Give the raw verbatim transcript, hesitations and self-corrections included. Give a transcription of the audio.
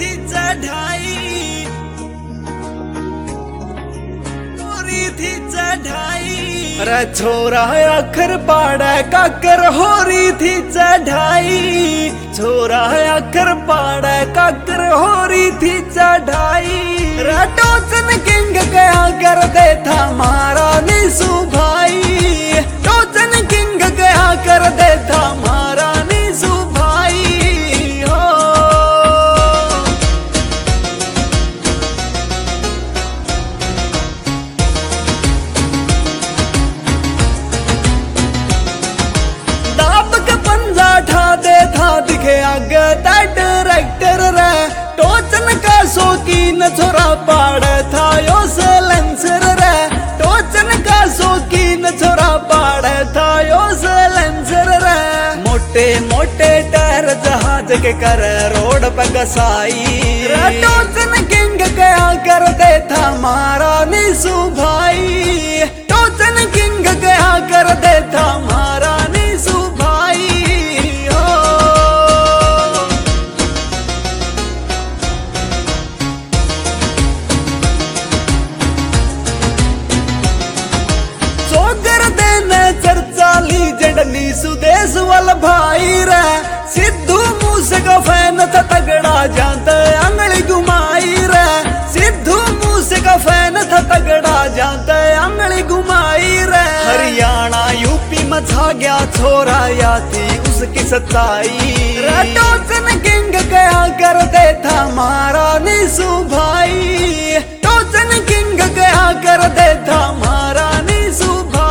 थी चढ़ाई, पूरी थी चढ़ाई। अरे छोरा आखिर पाड़ा काकर हो रही थी चढ़ाई, छोरा आखिर पाड़ा काकर हो रही थी चढ़ाई। टोचन किंग गया कर दे था मारा निशु भाई, टोचन किंग गया कर दे था मारा निशु भाई हो। दाब के पंजा ठा दे था दिखे आगे डायरेक्टर रे, टोचन का शौकीन छोरा पाड़ था यो सलेंसर रे, टोचन का शौकीन छोरा पाड़ था यो सलेंसर रे। मोटे मोटे टायर जहाज के कर रोड पे घसाई, टोचन किंग गया कर दे था मारा निशु भाई, टोचन किंग गया कर दे था मारा निशु भाई हो। चोकर देने चर्चा ली जडनी सुदेश वाल भाई रे, सिद्धू मूसे का फैन था तगड़ा जानते आंगली घुमाई रे, सिद्धू मूसे का फैन था तगड़ा जानते आंगली घुमाई रे। हरियाणा यूपी में छा गया छोरा या थी उसकी सच्चाई, टोचन किंग गया कर दे था मारा निशु भाई, टोचन किंग गया कर दे था मारा निशु भाई।